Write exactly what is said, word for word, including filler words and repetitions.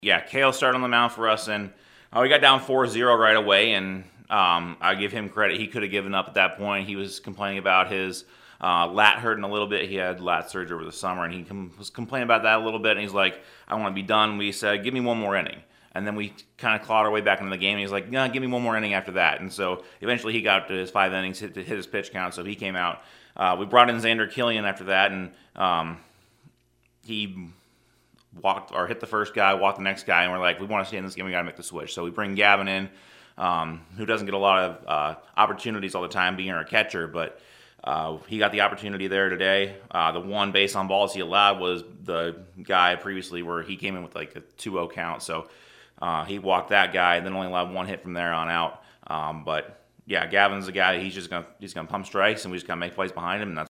Yeah, Kale started on the mound for us, and uh, we got down four zero right away, and um, I give him credit. He could have given up at that point. He was complaining about his uh, lat hurting a little bit. He had lat surgery over the summer, and he com- was complaining about that a little bit, and he's like, I want to be done. We said, give me one more inning. And then we kind of clawed our way back into the game. And he's like, "No, give me one more inning after that." And so eventually he got to his five innings, hit, hit his pitch count, so he came out. Uh, we brought in Xander Killian after that, and um, he walked or hit the first guy, walked the next guy, and we're like, we want to stay in this game. We got to make the switch. So we bring Gavin in, um, who doesn't get a lot of uh, opportunities all the time, being our catcher, but uh, he got the opportunity there today. Uh, the one base on balls he allowed was the guy previously where he came in with like a two oh count. So uh, he walked that guy, and then only allowed one hit from there on out. Um, but yeah, Gavin's the guy. He's just gonna he's gonna pump strikes, and we just gotta make plays behind him, and that's